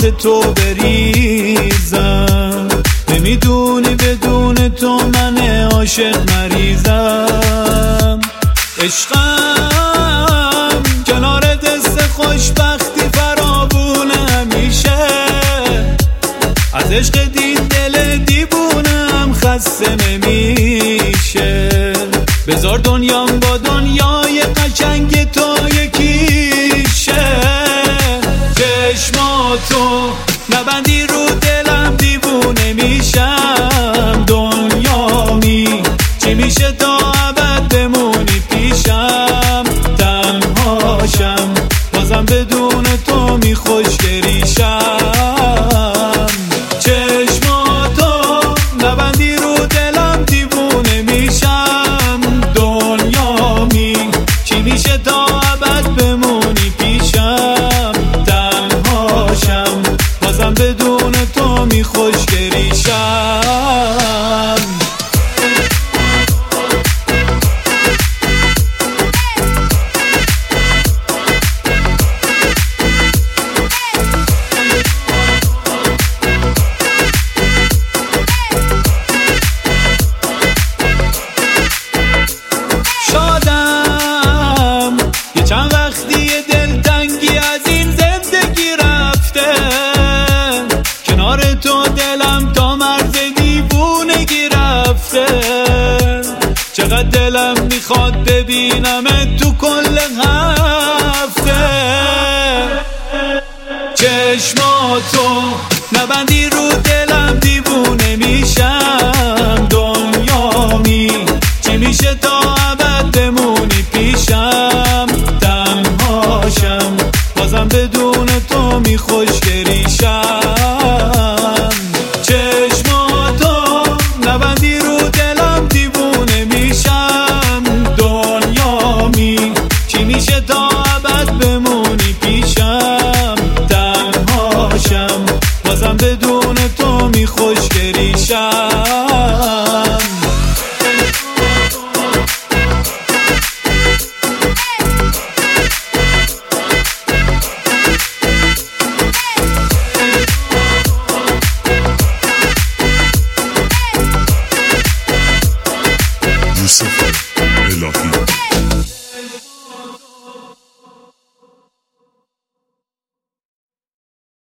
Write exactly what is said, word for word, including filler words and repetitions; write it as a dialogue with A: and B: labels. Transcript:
A: واسه تو بریزم. نمیدونی بدون تو من عاشق مریضم. عشقم کنار دست خوشبختی فراوونه همیشه. از عشق دین دل دیوونم خسته نمیشه. بذار دنیام با دنیای قشنگ تو یکیشه. چشماتو نبندی رو دلم دیوونه میشم. دنیامی چی میشه تا ابد بمونی پیشم. تنهاشم بازم بدون تو میخوشگریشم. چشماتو نبندی رو دلم دیوونه میشم. دنیامی چی میشه تا ابد بمونی پیشم. تنهاشم بازم بدون تو میخوشگریشم. شادم یه چند وقتی دلتنگی از این زندگی رفته. کنار تو دلم تا مرز دیوونگی رفته. چقدر دلم میخواد ببینم تو کل هفته. چشماتو نبندی